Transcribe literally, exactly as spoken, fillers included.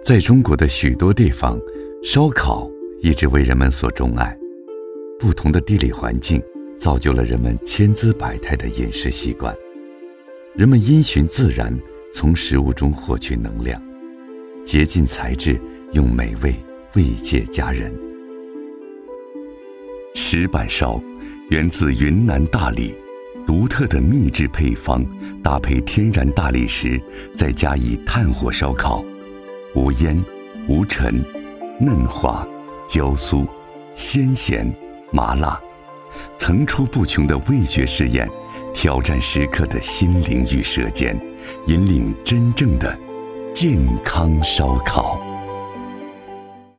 在中国的许多地方，烧烤一直为人们所钟爱。不同的地理环境造就了人们千姿百态的饮食习惯，人们因循自然，从食物中获取能量，竭尽材质，用美味慰藉家人。石板烧源自云南大理，独特的秘制配方搭配天然大理石，再加以炭火烧烤，无烟无尘，嫩滑焦酥，鲜咸麻辣，层出不穷的味觉试验，挑战食客的心灵与舌尖，引领真正的健康烧烤。